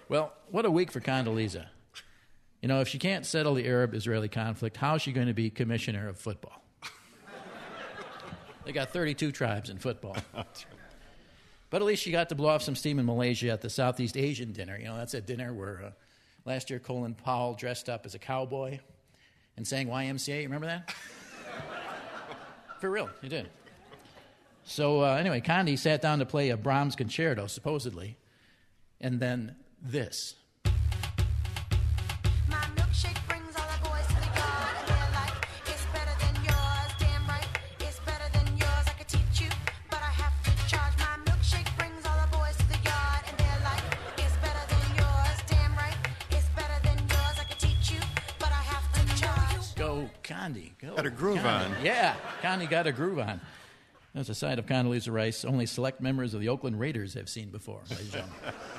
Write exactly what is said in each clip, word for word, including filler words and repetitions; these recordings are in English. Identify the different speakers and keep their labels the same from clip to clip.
Speaker 1: Well, what a week for Condoleezza. You know, if she can't settle the Arab-Israeli conflict, how is she going to be commissioner of football? They got thirty-two tribes in football. But at least she got to blow off some steam in Malaysia at the Southeast Asian dinner. You know, that's a dinner where uh, last year Colin Powell dressed up as a cowboy and sang Y M C A. You remember that? For real, he did. So uh, anyway, Condi sat down to play a Brahms concerto, supposedly, and then this.
Speaker 2: My milkshake brings all the boys to the yard, and they're like, it's better than yours, damn right, it's better than yours, I could teach you, but I have to charge. My milkshake brings all the boys to the yard, and they're like, it's better than yours, damn right, it's better than yours, I could teach you, but I have to charge.
Speaker 1: Go, Condi, go.
Speaker 3: Got a groove
Speaker 1: Condi.
Speaker 3: on.
Speaker 1: Yeah, Condi got a groove on. That's a side of Condoleezza Rice only select members of the Oakland Raiders have seen before, ladies and gentlemen.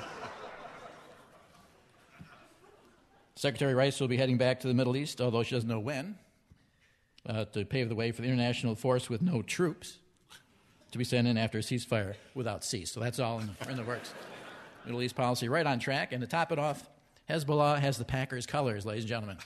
Speaker 1: Secretary Rice will be heading back to the Middle East, although she doesn't know when, uh, to pave the way for the international force with no troops to be sent in after a ceasefire without cease. So that's all in the, in the works. Middle East policy right on track. And to top it off, Hezbollah has the Packers colors, ladies and gentlemen.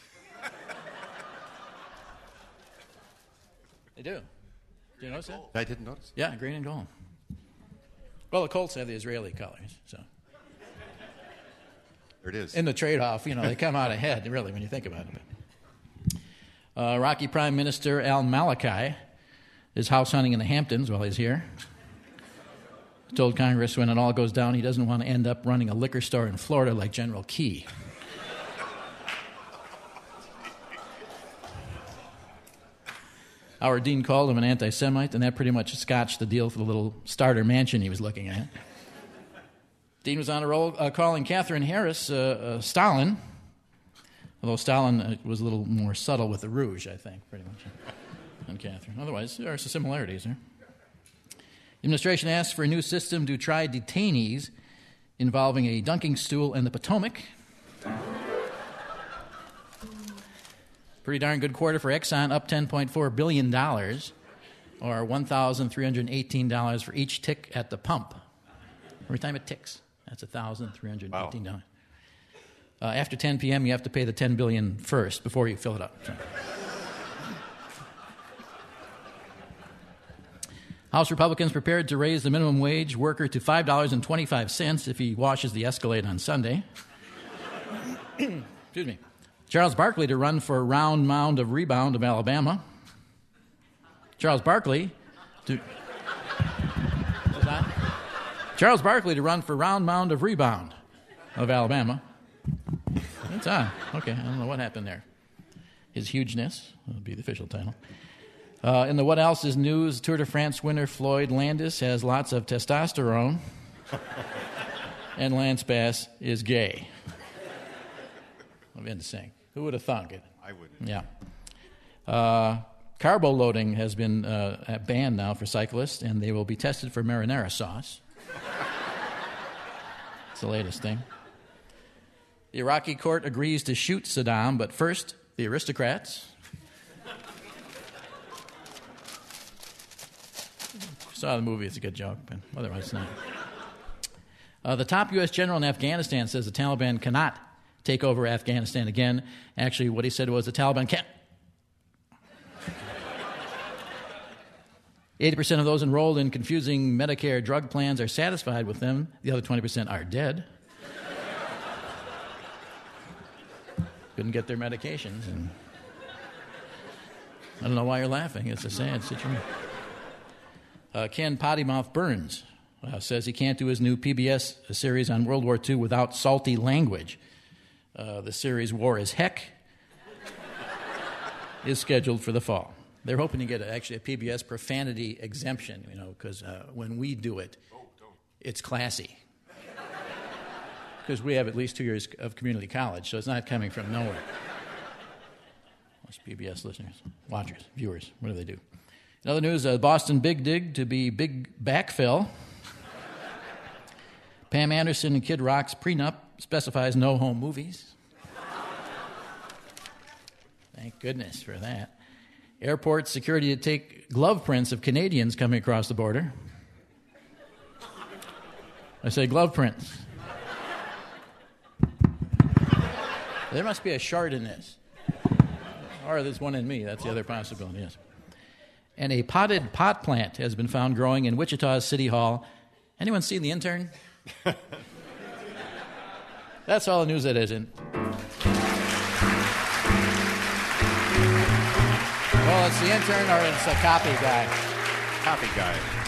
Speaker 1: They do. Did you notice that?
Speaker 3: I didn't notice.
Speaker 1: Yeah, green and gold. Well, the Colts have the Israeli colors, so.
Speaker 3: There it is.
Speaker 1: In the trade-off, you know, they come out ahead, really, when you think about it. But, uh, Iraqi Prime Minister al-Maliki is house hunting in the Hamptons while he's here. He told Congress when it all goes down, he doesn't want to end up running a liquor store in Florida like General Key. Howard Dean called him an anti-Semite, and that pretty much scotched the deal for the little starter mansion he was looking at. Dean was on a roll uh, calling Catherine Harris uh, uh, Stalin, although Stalin uh, was a little more subtle with the rouge, I think, pretty much, than Catherine. Otherwise, there are some similarities there. The administration asked for a new system to try detainees involving a dunking stool and the Potomac. Pretty darn good quarter for Exxon, up ten point four billion dollars, or one thousand three hundred eighteen dollars for each tick at the pump. Every time it ticks, that's one thousand three hundred eighteen dollars. Wow. Uh, after ten p.m., you have to pay the ten billion dollars first before you fill it up. So. House Republicans prepared to raise the minimum wage worker to five dollars and twenty-five cents if he washes the Escalade on Sunday. Excuse me. Charles Barkley to run for round mound of rebound of Alabama. Charles Barkley to... What's that? Charles Barkley to run for round mound of rebound of Alabama. That's on. Okay, I don't know what happened there. His hugeness will be the official title. Uh, in the What Else is News, Tour de France winner Floyd Landis has lots of testosterone, and Lance Bass is gay. I'm in to sing. Who would have thunk it?
Speaker 3: I wouldn't.
Speaker 1: Yeah. Uh, carbo loading has been uh, banned now for cyclists, and they will be tested for marinara sauce. It's the latest thing. The Iraqi court agrees to shoot Saddam, but first, the aristocrats. Saw the movie, it's a good joke, but otherwise not. Uh, the top U S general in Afghanistan says the Taliban cannot take over Afghanistan again. Actually, what he said was the Taliban can't. eighty percent of those enrolled in confusing Medicare drug plans are satisfied with them. The other twenty percent are dead. Couldn't get their medications. And I don't know why you're laughing. It's a sad situation. Uh, Ken Pottymouth Burns uh, says he can't do his new P B S series on World War Two without salty language. Uh, the series War is Heck is scheduled for the fall. They're hoping to get a, actually a P B S profanity exemption, you know, because uh, when we do it, it's classy. Because we have at least two years of community college, so it's not coming from nowhere. Most P B S listeners, watchers, viewers, what do they do? In other news, uh, Boston Big Dig to be Big Backfill. Pam Anderson and Kid Rock's prenup specifies no home movies. Thank goodness for that. Airport security to take glove prints of Canadians coming across the border. I say glove prints. There must be a shard in this. Or there's one in me. That's the other possibility, yes. And a potted pot plant has been found growing in Wichita's City Hall. Anyone seen The Intern? That's all the news that isn't. Well, it's The Intern or it's a copy guy.
Speaker 3: Copy guy.